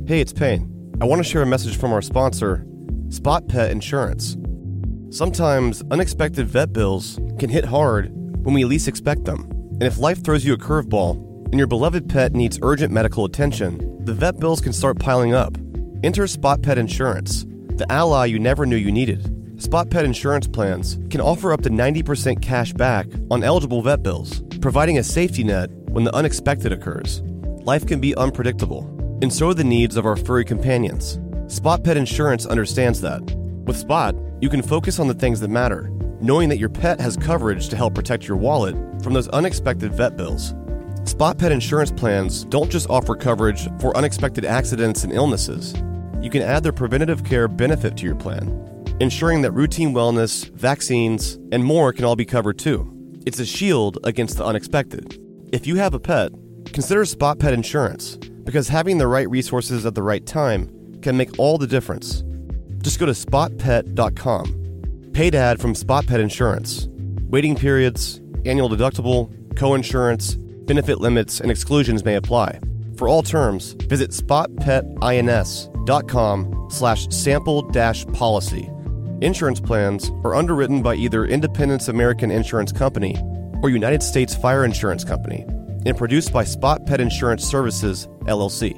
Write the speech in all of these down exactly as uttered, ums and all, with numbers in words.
Hey, it's Payne. I want to share a message from our sponsor, Spot Pet Insurance. Sometimes unexpected vet bills can hit hard when we least expect them. And if life throws you a curveball and your beloved pet needs urgent medical attention, the vet bills can start piling up. Enter Spot Pet Insurance, the ally you never knew you needed. Spot Pet Insurance plans can offer up to ninety percent cash back on eligible vet bills, providing a safety net when the unexpected occurs. Life can be unpredictable, and so are the needs of our furry companions. Spot Pet Insurance understands that. With Spot, you can focus on the things that matter, knowing that your pet has coverage to help protect your wallet from those unexpected vet bills. Spot Pet Insurance plans don't just offer coverage for unexpected accidents and illnesses. You can add their preventative care benefit to your plan, ensuring that routine wellness, vaccines, and more can all be covered too. It's a shield against the unexpected. If you have a pet, consider Spot Pet Insurance, because having the right resources at the right time can make all the difference. Just go to spot pet dot com. Paid ad from Spot Pet Insurance. Waiting periods, annual deductible, co-insurance, benefit limits, and exclusions may apply. For all terms, visit spotpetins.com slash sample dash policy. Insurance plans are underwritten by either Independence American Insurance Company or United States Fire Insurance Company and produced by Spot Pet Insurance Services, L L C.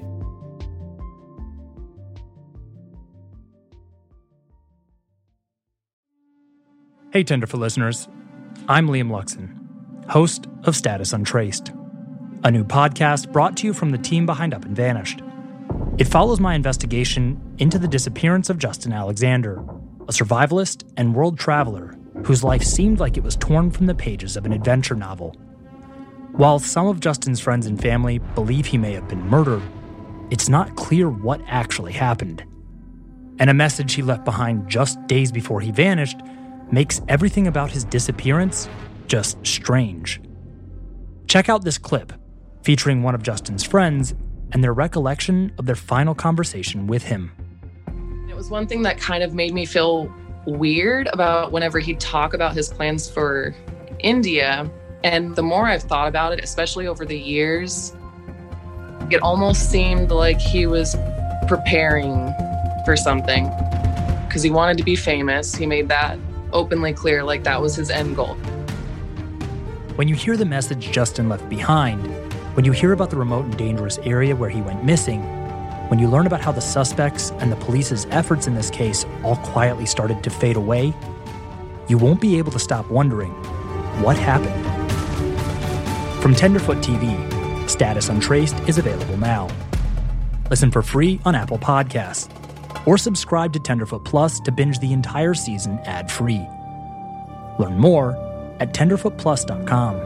Hey, Tenderfoot listeners. I'm Liam Luxon, host of Status Untraced, a new podcast brought to you from the team behind Up and Vanished. It follows my investigation into the disappearance of Justin Alexander, a survivalist and world traveler whose life seemed like it was torn from the pages of an adventure novel. While some of Justin's friends and family believe he may have been murdered, it's not clear what actually happened. And a message he left behind just days before he vanished makes everything about his disappearance just strange. Check out this clip featuring one of Justin's friends and their recollection of their final conversation with him. It was one thing that kind of made me feel weird about whenever he'd talk about his plans for India. And the more I've thought about it, especially over the years, it almost seemed like he was preparing for something because he wanted to be famous. He made that openly clear, like that was his end goal. When you hear the message Justin left behind, when you hear about the remote and dangerous area where he went missing, when you learn about how the suspects and the police's efforts in this case all quietly started to fade away, you won't be able to stop wondering, what happened? From Tenderfoot T V, Status Untraced is available now. Listen for free on Apple Podcasts, or subscribe to Tenderfoot Plus to binge the entire season ad-free. Learn more at tenderfoot plus dot com.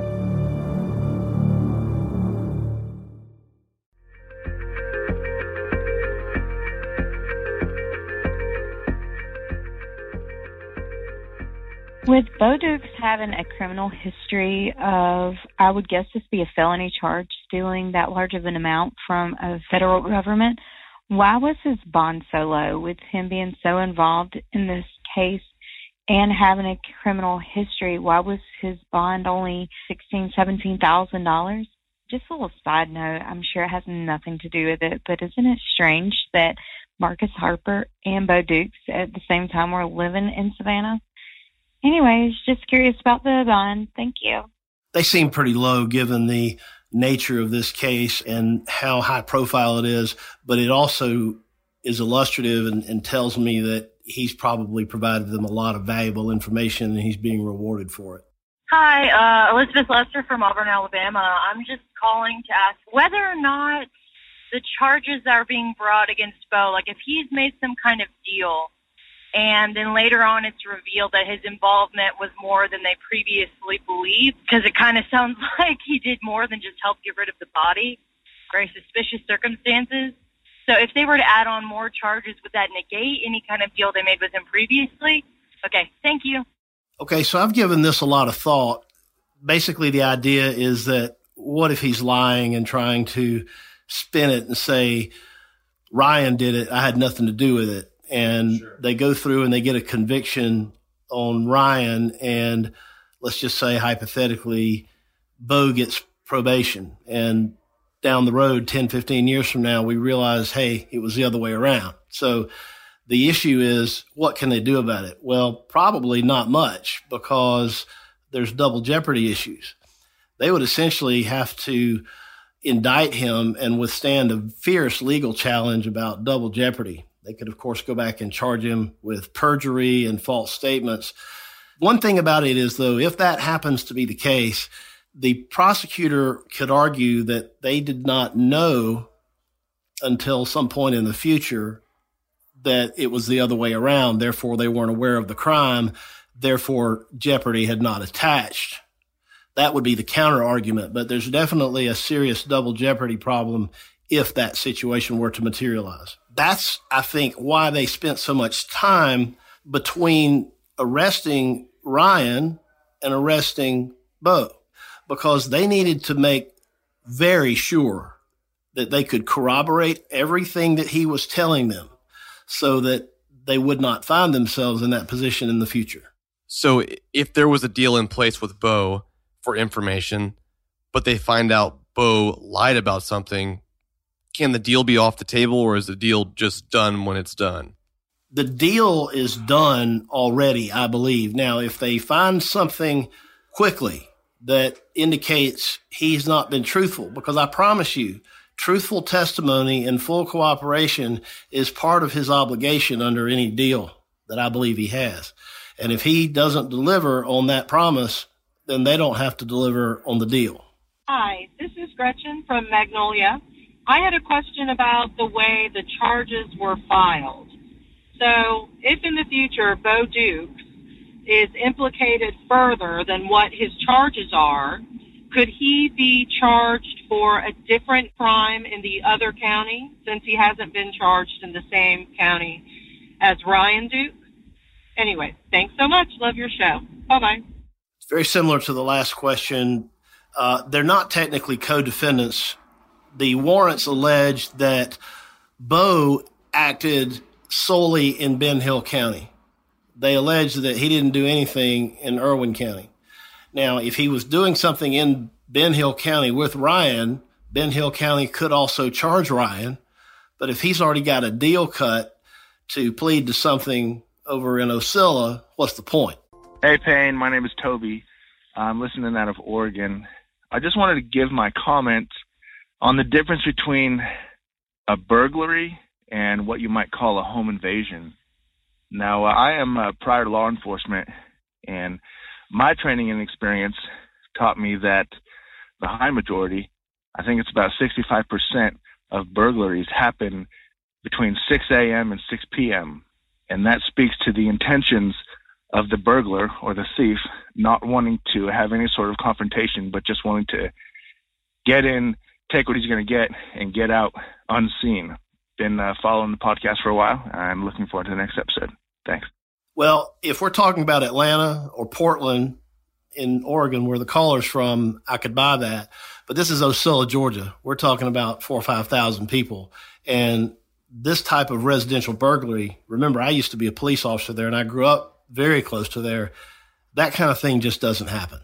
With Bo Dukes having a criminal history of, I would guess this be a felony charge, stealing that large of an amount from a federal government, why was his bond so low? With him being so involved in this case and having a criminal history, why was his bond only sixteen thousand dollars, seventeen thousand dollars? Just a little side note, I'm sure it has nothing to do with it, but isn't it strange that Marcus Harper and Bo Dukes at the same time were living in Savannah? Anyways, just curious about the bond. Thank you. They seem pretty low given the nature of this case and how high profile it is, but it also is illustrative and, and tells me that he's probably provided them a lot of valuable information and he's being rewarded for it. Hi, uh, Elizabeth Lester from Auburn, Alabama. I'm just calling to ask whether or not the charges that are being brought against Bo, like if he's made some kind of deal and then later on it's revealed that his involvement was more than they previously believed, because it kind of sounds like he did more than just help get rid of the body. Very suspicious circumstances. So if they were to add on more charges, would that negate any kind of deal they made with him previously? Okay, thank you. Okay, so I've given this a lot of thought. Basically, the idea is that what if he's lying and trying to spin it and say, Ryan did it, I had nothing to do with it. And sure. They go through and they get a conviction on Ryan, and let's just say hypothetically, Bo gets probation and down the road, ten, fifteen years from now, we realize, hey, it was the other way around. So the issue is, what can they do about it? Well, probably not much, because there's double jeopardy issues. They would essentially have to indict him and withstand a fierce legal challenge about double jeopardy. They could, of course, go back and charge him with perjury and false statements. One thing about it is, though, if that happens to be the case, the prosecutor could argue that they did not know until some point in the future that it was the other way around. Therefore, they weren't aware of the crime. Therefore, jeopardy had not attached. That would be the counter argument. But there's definitely a serious double jeopardy problem if that situation were to materialize. That's, I think, why they spent so much time between arresting Ryan and arresting Bo, because they needed to make very sure that they could corroborate everything that he was telling them so that they would not find themselves in that position in the future. So if there was a deal in place with Bo for information, but they find out Bo lied about something, can the deal be off the table, or is the deal just done when it's done? The deal is done already, I believe. Now, if they find something quickly that indicates he's not been truthful, because I promise you, truthful testimony and full cooperation is part of his obligation under any deal that I believe he has. And if he doesn't deliver on that promise, then they don't have to deliver on the deal. Hi, this is Gretchen from Magnolia. I had a question about the way the charges were filed. So if in the future Bo Dukes is implicated further than what his charges are, could he be charged for a different crime in the other county since he hasn't been charged in the same county as Ryan Dukes? Anyway, thanks so much. Love your show. Bye-bye. It's very similar to the last question. Uh, they're not technically co-defendants. The warrants allege that Bo acted solely in Ben Hill County. They allege that he didn't do anything in Irwin County. Now, if he was doing something in Ben Hill County with Ryan, Ben Hill County could also charge Ryan. But if he's already got a deal cut to plead to something over in Ocilla, what's the point? Hey, Payne, my name is Toby. I'm listening out of Oregon. I just wanted to give my comment on the difference between a burglary and what you might call a home invasion. Now, uh, I am uh, prior to law enforcement, and my training and experience taught me that the high majority, I think it's about sixty-five percent of burglaries happen between six a.m. and six p.m., and that speaks to the intentions of the burglar or the thief not wanting to have any sort of confrontation, but just wanting to get in, take what he's going to get, and get out unseen. Been uh, following the podcast for a while. I'm looking forward to the next episode. Thanks. Well, if we're talking about Atlanta or Portland in Oregon, where the caller's from, I could buy that. But this is Ocilla, Georgia. We're talking about four or five thousand people. And this type of residential burglary, remember, I used to be a police officer there, and I grew up very close to there. That kind of thing just doesn't happen.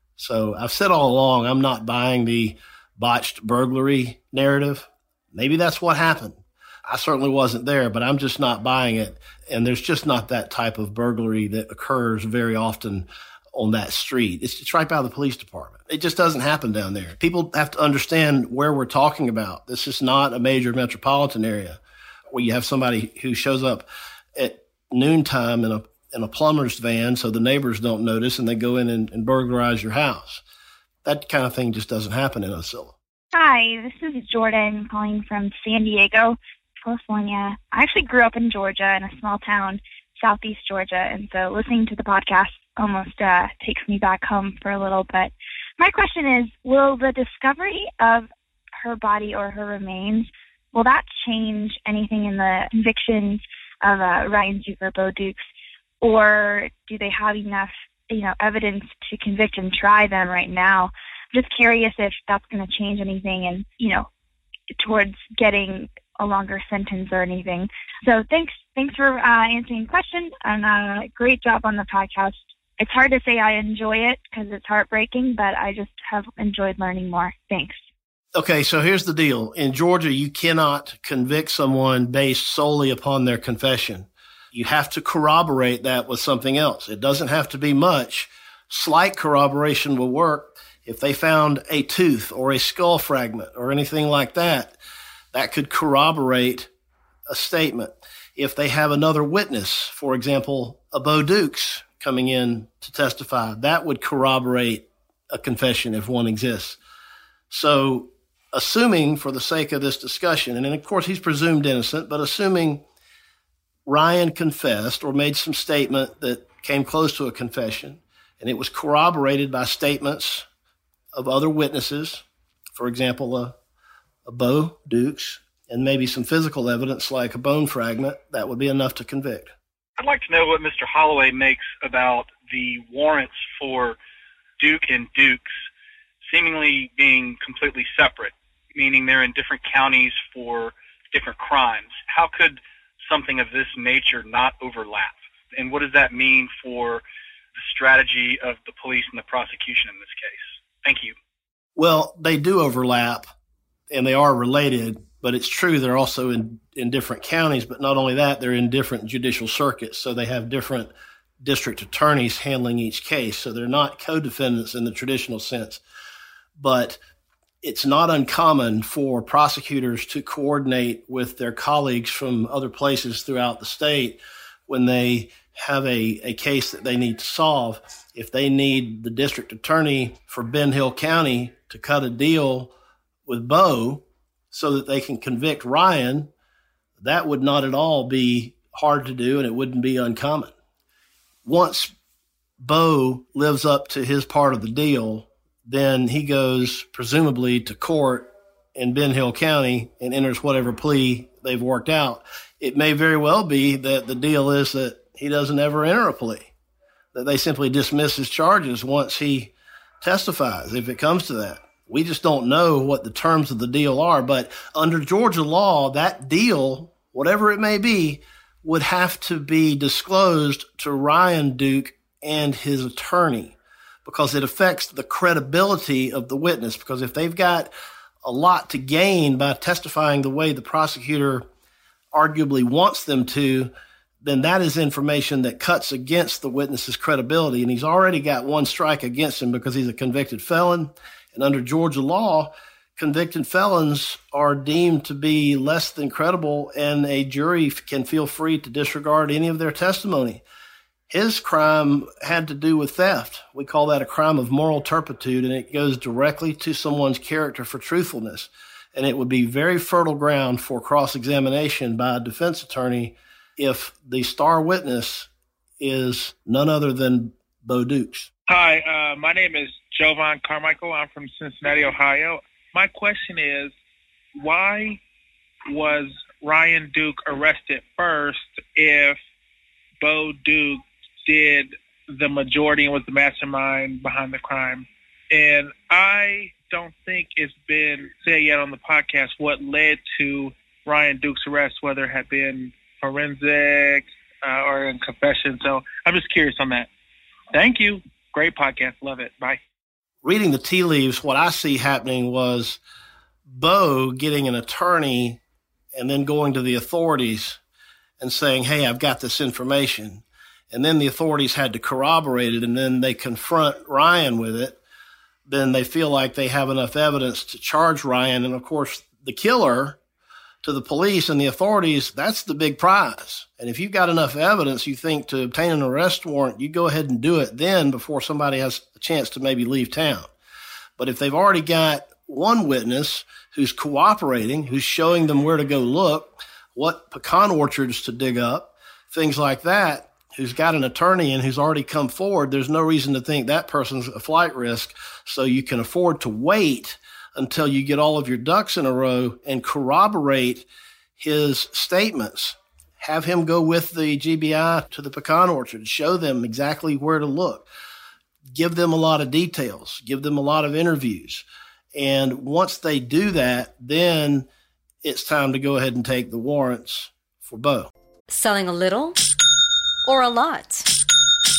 So I've said all along, I'm not buying the botched burglary narrative. Maybe that's what happened. I certainly wasn't there, but I'm just not buying it. And there's just not that type of burglary that occurs very often on that street. It's, it's right by the police department. It just doesn't happen down there. People have to understand where we're talking about. This is not a major metropolitan area where you have somebody who shows up at noontime in a in a plumber's van so the neighbors don't notice and they go in and, and burglarize your house. That kind of thing just doesn't happen in Ocilla. Hi, this is Jordan calling from San Diego, California. I actually grew up in Georgia, in a small town, southeast Georgia, and so listening to the podcast almost uh, takes me back home for a little bit. My question is, will the discovery of her body or her remains, will that change anything in the convictions of uh, Ryan Duke or Bo Dukes, or do they have enough, you know, evidence to convict and try them right now? I'm just curious if that's going to change anything and, you know, towards getting a longer sentence or anything. So thanks thanks for uh, answering the question, and uh, great job on the podcast. It's hard to say I enjoy it because it's heartbreaking, but I just have enjoyed learning more. Thanks. Okay, so here's the deal. In Georgia, you cannot convict someone based solely upon their confession. You have to corroborate that with something else. It doesn't have to be much. Slight corroboration will work. If they found a tooth or a skull fragment or anything like that, that could corroborate a statement. If they have another witness, for example, a Bo Dukes coming in to testify, that would corroborate a confession if one exists. So assuming, for the sake of this discussion, and then of course he's presumed innocent, but assuming Ryan confessed or made some statement that came close to a confession, and it was corroborated by statements of other witnesses, for example, a, a Bo Dukes, and maybe some physical evidence like a bone fragment, that would be enough to convict. I'd like to know what Mister Holloway makes about the warrants for Duke and Dukes seemingly being completely separate, meaning they're in different counties for different crimes. How could something of this nature not overlap? And what does that mean for the strategy of the police and the prosecution in this case? Thank you. Well, they do overlap, and they are related, but it's true they're also in, in different counties. But not only that, they're in different judicial circuits, so they have different district attorneys handling each case. So they're not co-defendants in the traditional sense. But it's not uncommon for prosecutors to coordinate with their colleagues from other places throughout the state when they have a, a case that they need to solve. If they need the district attorney for Ben Hill County to cut a deal with Bo so that they can convict Ryan, that would not at all be hard to do, and it wouldn't be uncommon. Once Bo lives up to his part of the deal, then he goes presumably to court in Ben Hill County and enters whatever plea they've worked out. It may very well be that the deal is that he doesn't ever enter a plea, that they simply dismiss his charges once he testifies, if it comes to that. We just don't know what the terms of the deal are, but under Georgia law, that deal, whatever it may be, would have to be disclosed to Ryan Duke and his attorney, because it affects the credibility of the witness. Because if they've got a lot to gain by testifying the way the prosecutor arguably wants them to, then that is information that cuts against the witness's credibility. And he's already got one strike against him because he's a convicted felon. And under Georgia law, convicted felons are deemed to be less than credible, and a jury can feel free to disregard any of their testimony. His crime had to do with theft. We call that a crime of moral turpitude, and it goes directly to someone's character for truthfulness. And it would be very fertile ground for cross-examination by a defense attorney if the star witness is none other than Bo Dukes. Hi, uh, my name is Jovan Carmichael. I'm from Cincinnati, Ohio. My question is, why was Ryan Duke arrested first if Bo Duke did the majority and was the mastermind behind the crime? And I don't think it's been said yet on the podcast what led to Ryan Duke's arrest, whether it had been forensic uh, or in confession. So I'm just curious on that. Thank you. Great podcast. Love it. Bye. Reading the tea leaves, what I see happening was Bo getting an attorney and then going to the authorities and saying, hey, I've got this information. And then the authorities had to corroborate it, and then they confront Ryan with it. Then they feel like they have enough evidence to charge Ryan. And, of course, the killer to the police and the authorities, that's the big prize. And if you've got enough evidence, you think, to obtain an arrest warrant, you go ahead and do it then before somebody has a chance to maybe leave town. But if they've already got one witness who's cooperating, who's showing them where to go look, what pecan orchards to dig up, things like that, who's got an attorney and who's already come forward, there's no reason to think that person's a flight risk. So you can afford to wait until you get all of your ducks in a row and corroborate his statements. Have him go with the G B I to the pecan orchard, show them exactly where to look, give them a lot of details, give them a lot of interviews. And once they do that, then it's time to go ahead and take the warrants for Bo. Selling a little or a lot?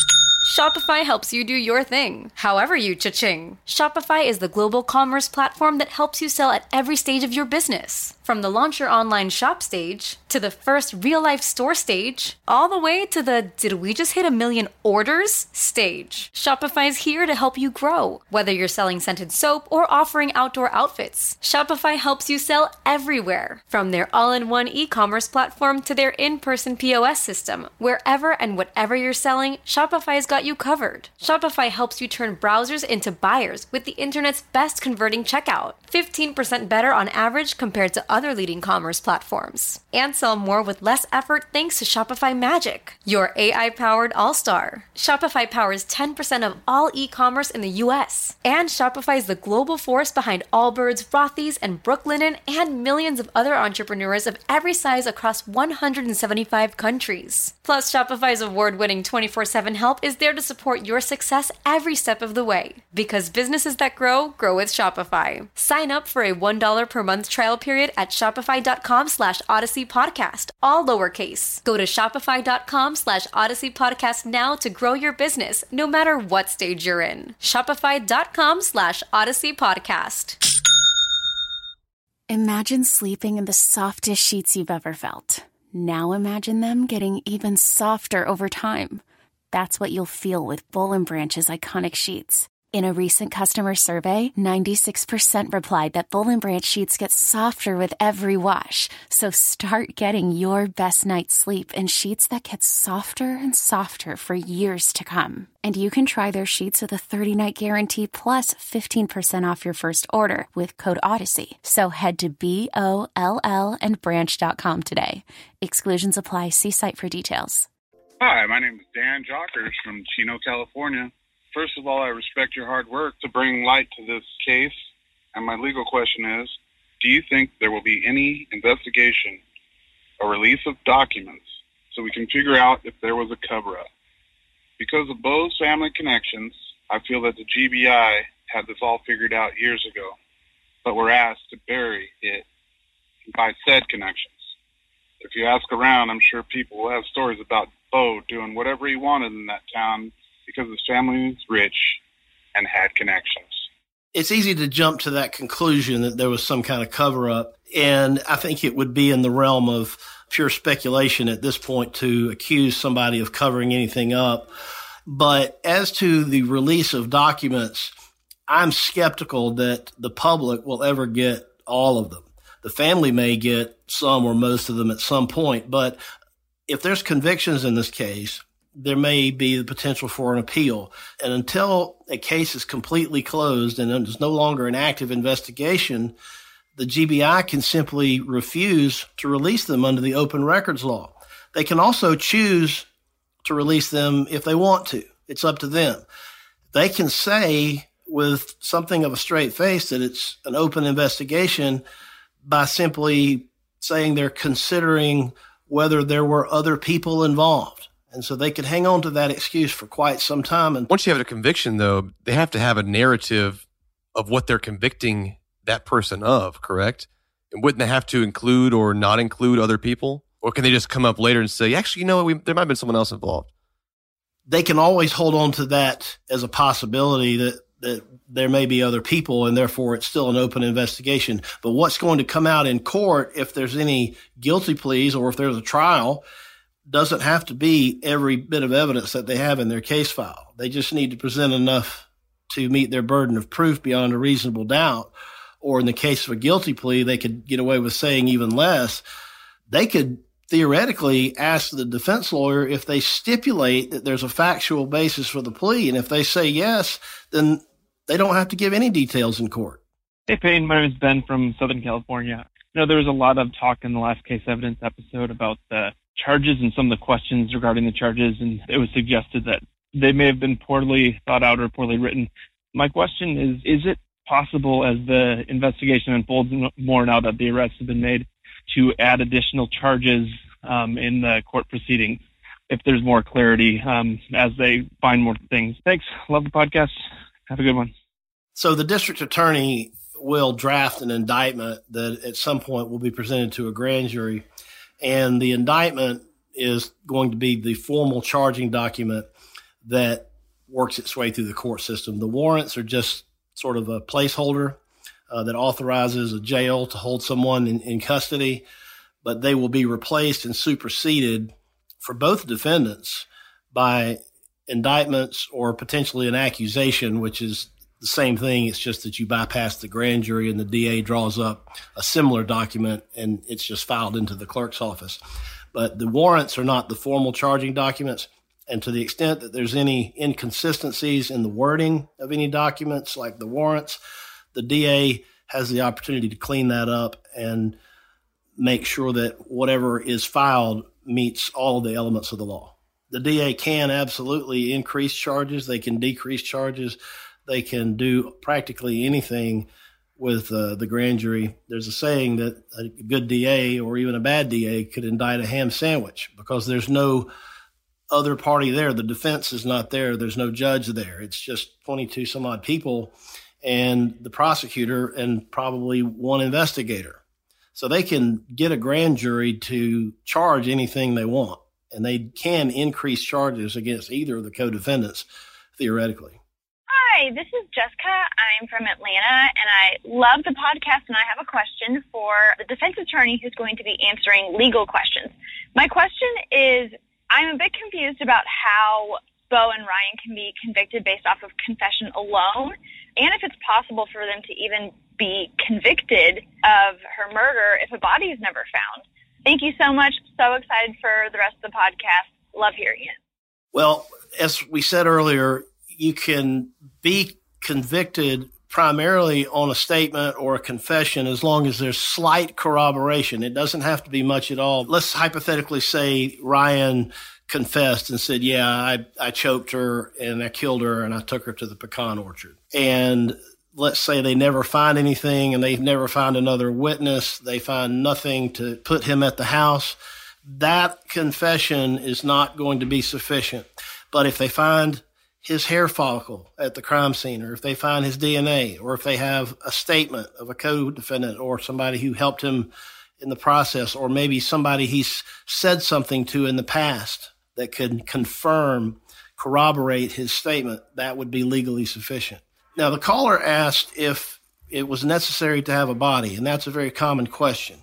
Shopify helps you do your thing, however you cha-ching. Shopify is the global commerce platform that helps you sell at every stage of your business. From the launch your online shop stage, to the first real-life store stage, all the way to the did we just hit a million orders stage. Shopify's here to help you grow. Whether you're selling scented soap or offering outdoor outfits, Shopify helps you sell everywhere. From their all-in-one e-commerce platform to their in-person P O S system, wherever and whatever you're selling, Shopify's got you covered. Shopify helps you turn browsers into buyers with the internet's best converting checkout. fifteen percent better on average compared to other leading commerce platforms. And sell more with less effort thanks to Shopify Magic, your A I-powered all-star. Shopify powers ten percent of all e-commerce in the U S. And Shopify is the global force behind Allbirds, Rothy's, and Brooklinen, and millions of other entrepreneurs of every size across one hundred seventy-five countries. Plus, Shopify's award-winning twenty-four seven help is there to support your success every step of the way. Because businesses that grow, grow with Shopify. Sign up for a one dollar per month trial period at shopify.com slash Odyssey Podcast, all lowercase. Go to shopify.com slash Odyssey Podcast now to grow your business, no matter what stage you're in. Shopify.com slash Odyssey Podcast. Imagine sleeping in the softest sheets you've ever felt. Now imagine them getting even softer over time. That's what you'll feel with Boll and Branch's iconic sheets. In a recent customer survey, ninety-six percent replied that Boll and Branch sheets get softer with every wash. So start getting your best night's sleep in sheets that get softer and softer for years to come. And you can try their sheets with a thirty-night guarantee plus fifteen percent off your first order with code Odyssey. So head to B O L L and branch dot com today. Exclusions apply. See site for details. Hi, my name is Dan Jockers from Chino, California. First of all, I respect your hard work to bring light to this case. And my legal question is, do you think there will be any investigation or release of documents so we can figure out if there was a cover-up? Because of Bo's family connections, I feel that the G B I had this all figured out years ago, but were asked to bury it by said connections. If you ask around, I'm sure people will have stories about Bo doing whatever he wanted in that town because his family was rich and had connections. It's easy to jump to that conclusion that there was some kind of cover-up, and I think it would be in the realm of pure speculation at this point to accuse somebody of covering anything up. But as to the release of documents, I'm skeptical that the public will ever get all of them. The family may get some or most of them at some point, but if there's convictions in this case, there may be the potential for an appeal. And until a case is completely closed and there's no longer an active investigation, the G B I can simply refuse to release them under the open records law. They can also choose to release them if they want to. It's up to them. They can say with something of a straight face that it's an open investigation by simply saying they're considering whether there were other people involved. And so they could hang on to that excuse for quite some time. And once you have a conviction, though, they have to have a narrative of what they're convicting that person of, correct? And wouldn't they have to include or not include other people? Or can they just come up later and say, actually, you know, we, there might have been someone else involved? They can always hold on to that as a possibility that, that there may be other people, and therefore it's still an open investigation. But what's going to come out in court, if there's any guilty pleas or if there's a trial, doesn't have to be every bit of evidence that they have in their case file. They just need to present enough to meet their burden of proof beyond a reasonable doubt. Or in the case of a guilty plea, they could get away with saying even less. They could theoretically ask the defense lawyer if they stipulate that there's a factual basis for the plea. And if they say yes, then they don't have to give any details in court. Hey, Payne. My name is Ben from Southern California. You know, there was a lot of talk in the last case evidence episode about the charges and some of the questions regarding the charges, and it was suggested that they may have been poorly thought out or poorly written. My question is, is it possible, as the investigation unfolds more now that the arrests have been made, to add additional charges um, in the court proceedings if there's more clarity um, as they find more things? Thanks. Love the podcast. Have a good one. So the district attorney will draft an indictment that at some point will be presented to a grand jury. And the indictment is going to be the formal charging document that works its way through the court system. The warrants are just sort of a placeholder uh, that authorizes a jail to hold someone in, in custody, but they will be replaced and superseded for both defendants by indictments or potentially an accusation, which is the same thing. It's just that you bypass the grand jury and the D A draws up a similar document and it's just filed into the clerk's office. But the warrants are not the formal charging documents. And to the extent that there's any inconsistencies in the wording of any documents like the warrants, the D A has the opportunity to clean that up and make sure that whatever is filed meets all of the elements of the law. The D A can absolutely increase charges. They can decrease charges. They can do practically anything with uh, the grand jury. There's a saying that a good D A or even a bad D A could indict a ham sandwich because there's no other party there. The defense is not there. There's no judge there. It's just twenty-two some odd people and the prosecutor and probably one investigator. So they can get a grand jury to charge anything they want, and they can increase charges against either of the co-defendants theoretically. Hi, this is Jessica. I'm from Atlanta, and I love the podcast, and I have a question for the defense attorney who's going to be answering legal questions. My question is, I'm a bit confused about how Bo and Ryan can be convicted based off of confession alone, and if it's possible for them to even be convicted of her murder if a body is never found. Thank you so much. So excited for the rest of the podcast. Love hearing it. Well, as we said earlier, you can be convicted primarily on a statement or a confession as long as there's slight corroboration. It doesn't have to be much at all. Let's hypothetically say Ryan confessed and said, yeah, I, I choked her and I killed her and I took her to the pecan orchard. And let's say they never find anything and they never find another witness. They find nothing to put him at the house. That confession is not going to be sufficient. But if they find his hair follicle at the crime scene, or if they find his D N A, or if they have a statement of a co-defendant or somebody who helped him in the process, or maybe somebody he's said something to in the past that could confirm, corroborate his statement, that would be legally sufficient. Now, the caller asked if it was necessary to have a body, and that's a very common question.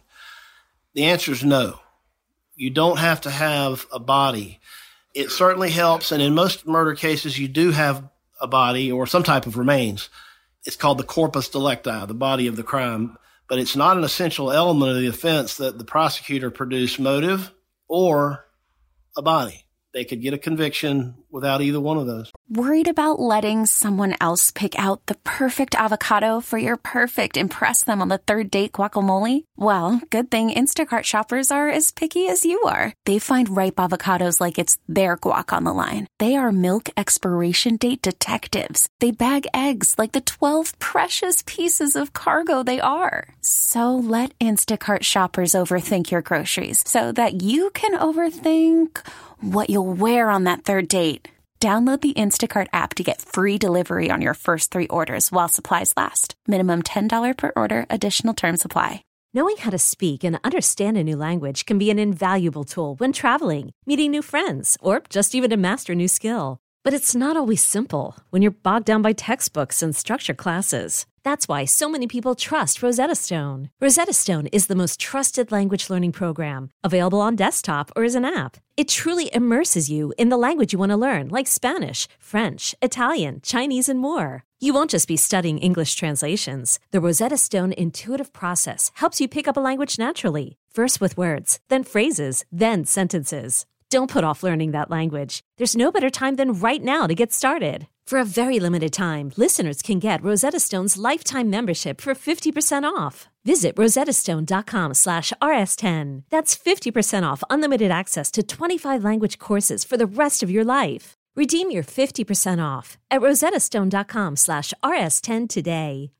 The answer is no. You don't have to have a body. It certainly helps, and in most murder cases, you do have a body or some type of remains. It's called the corpus delicti, the body of the crime, but it's not an essential element of the offense that the prosecutor produce motive or a body. They could get a conviction without either one of those. Worried about letting someone else pick out the perfect avocado for your perfect impress them on the third date guacamole? Well, good thing Instacart shoppers are as picky as you are. They find ripe avocados like it's their guac on the line. They are milk expiration date detectives. They bag eggs like the twelve precious pieces of cargo they are. So let Instacart shoppers overthink your groceries so that you can overthink what you'll wear on that third date. Download the Instacart app to get free delivery on your first three orders while supplies last. Minimum ten dollars per order. Additional terms apply. Knowing how to speak and understand a new language can be an invaluable tool when traveling, meeting new friends, or just even to master a new skill. But it's not always simple when you're bogged down by textbooks and structured classes. That's why so many people trust Rosetta Stone. Rosetta Stone is the most trusted language learning program, available on desktop or as an app. It truly immerses you in the language you want to learn, like Spanish, French, Italian, Chinese, and more. You won't just be studying English translations. The Rosetta Stone intuitive process helps you pick up a language naturally, first with words, then phrases, then sentences. Don't put off learning that language. There's no better time than right now to get started. For a very limited time, listeners can get Rosetta Stone's lifetime membership for fifty percent off. Visit rosettastone.com slash rs10. That's fifty percent off unlimited access to twenty-five language courses for the rest of your life. Redeem your fifty percent off at rosettastone.com slash rs10 today.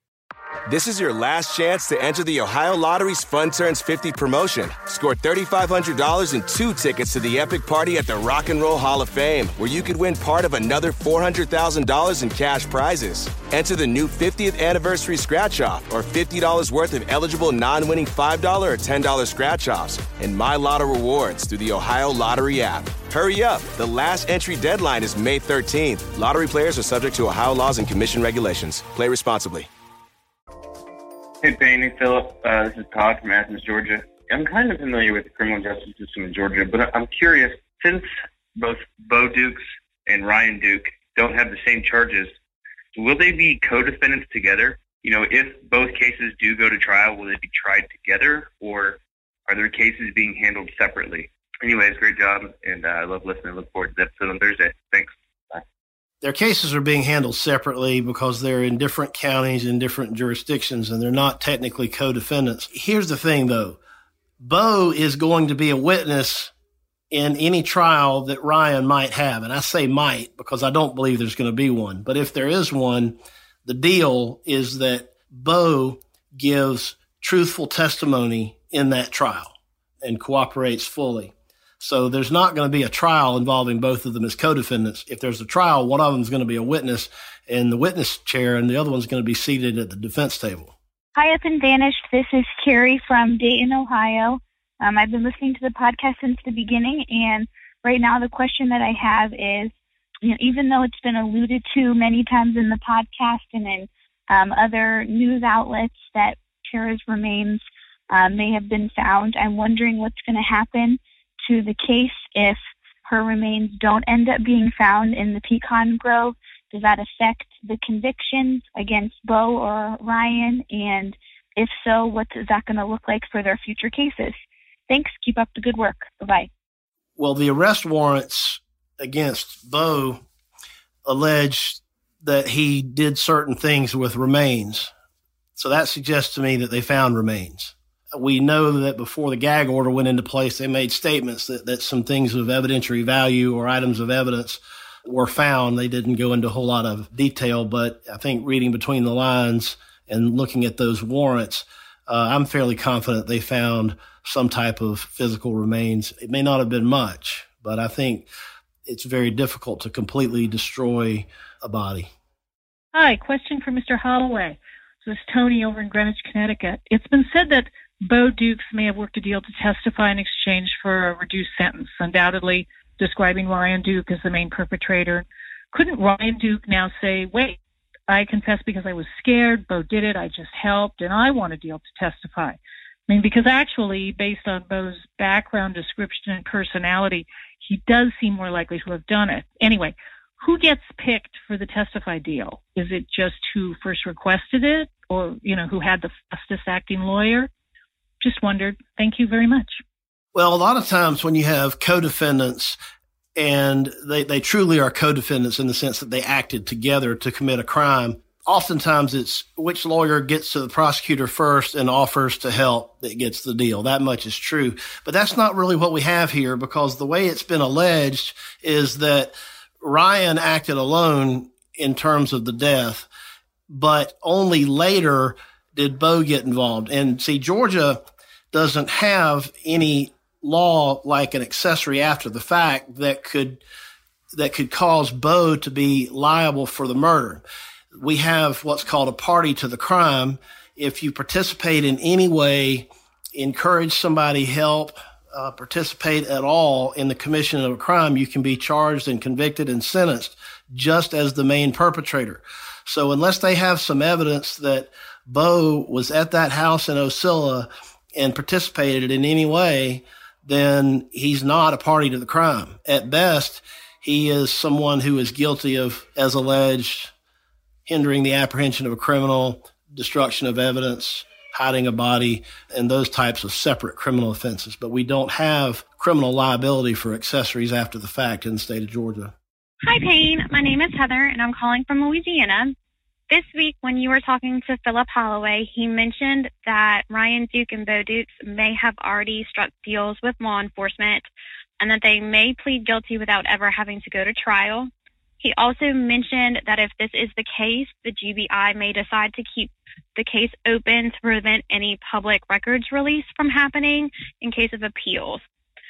This is your last chance to enter the Ohio Lottery's Fun Turns fifty promotion. Score three thousand five hundred dollars and two tickets to the epic party at the Rock and Roll Hall of Fame, where you could win part of another four hundred thousand dollars in cash prizes. Enter the new fiftieth anniversary scratch-off or fifty dollars worth of eligible non-winning five dollars or ten dollars scratch-offs and My Lotto rewards through the Ohio Lottery app. Hurry up. The last entry deadline is May thirteenth. Lottery players are subject to Ohio laws and commission regulations. Play responsibly. Hey, Payne, hey, Philip. Uh, this is Todd from Athens, Georgia. I'm kind of familiar with the criminal justice system in Georgia, but I'm curious, since both Bo Dukes and Ryan Duke don't have the same charges, will they be co-defendants together? You know, if both cases do go to trial, will they be tried together, or are their cases being handled separately? Anyways, great job, and uh, I love listening. I look forward to the episode on Thursday. Thanks. Bye. Their cases are being handled separately because they're in different counties and different jurisdictions, and they're not technically co-defendants. Here's the thing, though. Bo is going to be a witness in any trial that Ryan might have. And I say might because I don't believe there's going to be one. But if there is one, the deal is that Bo gives truthful testimony in that trial and cooperates fully. So there's not going to be a trial involving both of them as co-defendants. If there's a trial, one of them is going to be a witness in the witness chair, and the other one's going to be seated at the defense table. Hi, up and vanished. This is Carrie from Dayton, Ohio. Um, I've been listening to the podcast since the beginning, and right now the question that I have is, you know, even though it's been alluded to many times in the podcast and in um, other news outlets that Tara's remains uh, may have been found, I'm wondering what's going to happen to the case if her remains don't end up being found in the pecan grove. Does that affect the convictions against Bo or Ryan? And if so, what is that going to look like for their future cases? Thanks. Keep up the good work. Bye-bye. Well, the arrest warrants against Bo allege that he did certain things with remains. So that suggests to me that they found remains. We know that before the gag order went into place, they made statements that, that some things of evidentiary value or items of evidence were found. They didn't go into a whole lot of detail, but I think reading between the lines and looking at those warrants, uh, I'm fairly confident they found some type of physical remains. It may not have been much, but I think it's very difficult to completely destroy a body. Hi, question for Mister Holloway. This is Tony over in Greenwich, Connecticut. It's been said that Bo Dukes may have worked a deal to testify in exchange for a reduced sentence, undoubtedly describing Ryan Duke as the main perpetrator. Couldn't Ryan Duke now say, wait, I confessed because I was scared, Bo did it, I just helped, and I want a deal to testify? I mean, because actually, based on Bo's background description and personality, he does seem more likely to have done it. Anyway, who gets picked for the testify deal? Is it just who first requested it, or, you know, who had the fastest acting lawyer? Just wondered. Thank you very much. Well, a lot of times when you have co-defendants and they, they truly are co-defendants in the sense that they acted together to commit a crime, oftentimes it's which lawyer gets to the prosecutor first and offers to help that gets the deal. That much is true. But that's not really what we have here, because the way it's been alleged is that Ryan acted alone in terms of the death, but only later did Bo get involved. And see, Georgia doesn't have any law like an accessory after the fact that could that could cause Bo to be liable for the murder. We have what's called a party to the crime. If you participate in any way, encourage somebody, help, uh, participate at all in the commission of a crime, you can be charged and convicted and sentenced just as the main perpetrator. So unless they have some evidence that Bo was at that house in Ocilla and participated in any way, then he's not a party to the crime. At best, he is someone who is guilty of, as alleged, hindering the apprehension of a criminal, destruction of evidence, hiding a body, and those types of separate criminal offenses. But we don't have criminal liability for accessories after the fact in the state of Georgia. Hi, Payne. My name is Heather, and I'm calling from Louisiana. This week, when you were talking to Philip Holloway, he mentioned that Ryan Duke and Bo Dukes may have already struck deals with law enforcement and that they may plead guilty without ever having to go to trial. He also mentioned that if this is the case, the G B I may decide to keep the case open to prevent any public records release from happening in case of appeals.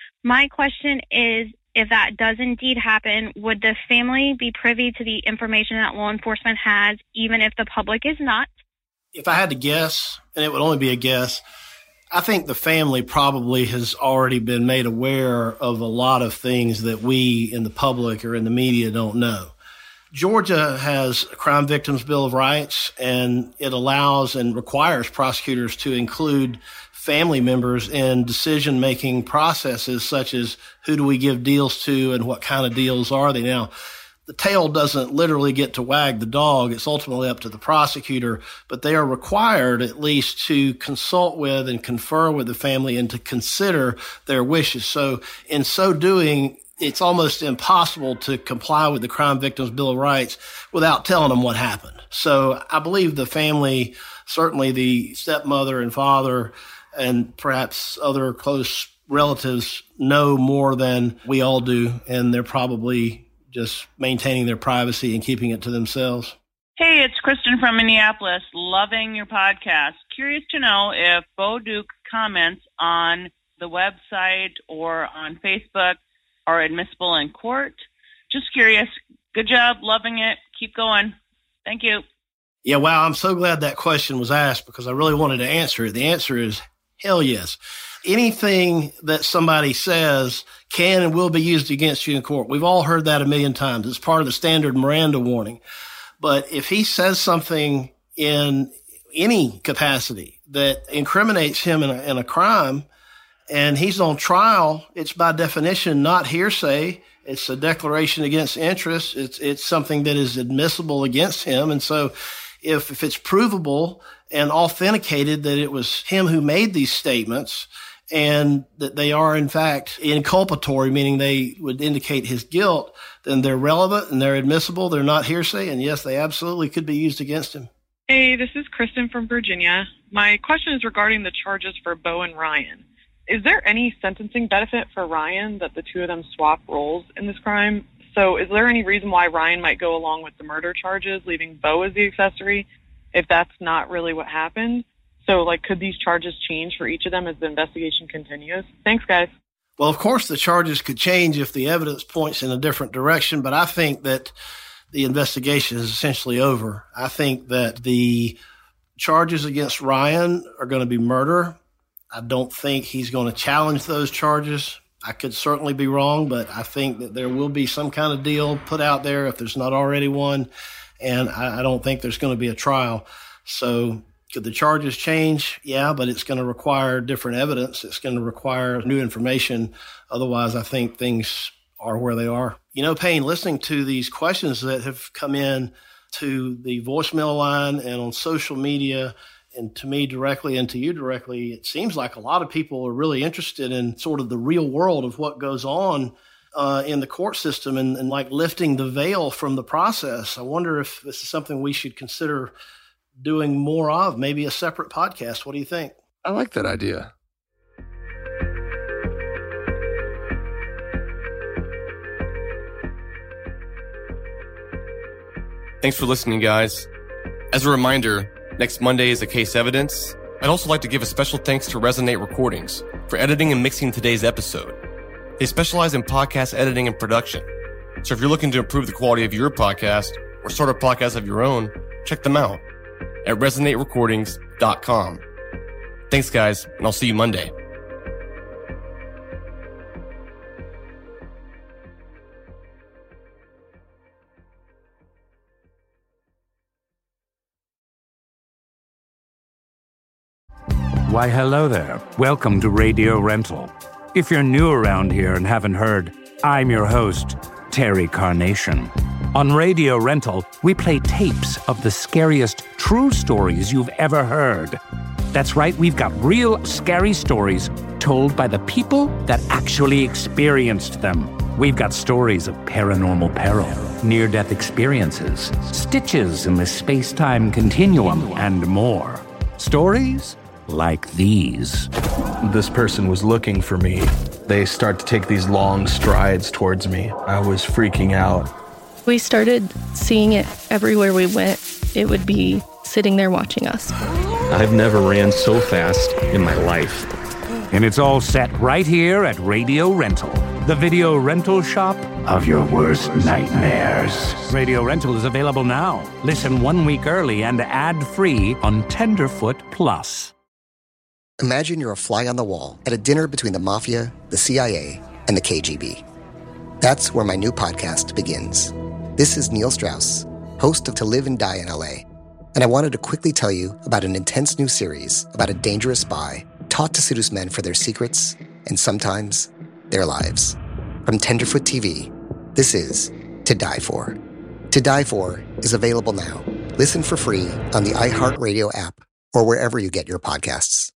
My question is, if that does indeed happen, would the family be privy to the information that law enforcement has, even if the public is not? If I had to guess, and it would only be a guess, I think the family probably has already been made aware of a lot of things that we in the public or in the media don't know. Georgia has a Crime Victims Bill of Rights, and it allows and requires prosecutors to include family members in decision-making processes such as who do we give deals to and what kind of deals are they. Now, the tail doesn't literally get to wag the dog. It's ultimately up to the prosecutor, but they are required at least to consult with and confer with the family and to consider their wishes. So in so doing, it's almost impossible to comply with the Crime Victims Bill of Rights without telling them what happened. So I believe the family, certainly the stepmother and father, and perhaps other close relatives, know more than we all do, and they're probably just maintaining their privacy and keeping it to themselves. Hey, it's Kristen from Minneapolis. Loving your podcast. Curious to know if Bo Duke comments on the website or on Facebook are admissible in court. Just curious. Good job. Loving it. Keep going. Thank you. Yeah, wow. I'm so glad that question was asked because I really wanted to answer it. The answer is hell yes. Anything that somebody says can and will be used against you in court. We've all heard that a million times. It's part of the standard Miranda warning. But if he says something in any capacity that incriminates him in a, in a crime and he's on trial, it's by definition not hearsay. It's a declaration against interest. It's, it's something that is admissible against him. And so if, if it's provable and authenticated that it was him who made these statements and that they are, in fact, inculpatory, meaning they would indicate his guilt, then they're relevant and they're admissible. They're not hearsay. And yes, they absolutely could be used against him. Hey, this is Kristen from Virginia. My question is regarding the charges for Bo and Ryan. Is there any sentencing benefit for Ryan that the two of them swap roles in this crime? So is there any reason why Ryan might go along with the murder charges, leaving Bo as the accessory, if that's not really what happened? So, like, could these charges change for each of them as the investigation continues? Thanks, guys. Well, of course, the charges could change if the evidence points in a different direction, but I think that the investigation is essentially over. I think that the charges against Ryan are going to be murder. I don't think he's going to challenge those charges. I could certainly be wrong, but I think that there will be some kind of deal put out there if there's not already one, and I, I don't think there's going to be a trial. So could the charges change? Yeah, but it's going to require different evidence. It's going to require new information. Otherwise, I think things are where they are. You know, Payne, listening to these questions that have come in to the voicemail line and on social media and to me directly and to you directly, it seems like a lot of people are really interested in sort of the real world of what goes on uh, in the court system and, and like lifting the veil from the process. I wonder if this is something we should consider doing more of, maybe a separate podcast. What do you think? I like that idea. Thanks for listening, guys. As a reminder, next Monday is a case evidence. I'd also like to give a special thanks to Resonate Recordings for editing and mixing today's episode. They specialize in podcast editing and production. So if you're looking to improve the quality of your podcast or start a podcast of your own, check them out at resonate recordings dot com. Thanks, guys, and I'll see you Monday. Why, hello there. Welcome to Radio Rental. If you're new around here and haven't heard, I'm your host, Terry Carnation. On Radio Rental, we play tapes of the scariest true stories you've ever heard. That's right, we've got real scary stories told by the people that actually experienced them. We've got stories of paranormal peril, near-death experiences, stitches in the space-time continuum, and more. Stories like these. This person was looking for me. They start to take these long strides towards me. I was freaking out. We started seeing it everywhere we went. It would be sitting there watching us. I've never ran so fast in my life. And it's all set right here at Radio Rental, the video rental shop of your worst nightmares. Radio Rental is available now. Listen one week early and ad-free on Tenderfoot Plus. Imagine you're a fly on the wall at a dinner between the Mafia, the C I A, and the K G B. That's where my new podcast begins. This is Neil Strauss, host of To Live and Die in L A, and I wanted to quickly tell you about an intense new series about a dangerous spy taught to seduce men for their secrets and sometimes their lives. From Tenderfoot T V, this is To Die For. To Die For is available now. Listen for free on the iHeartRadio app or wherever you get your podcasts.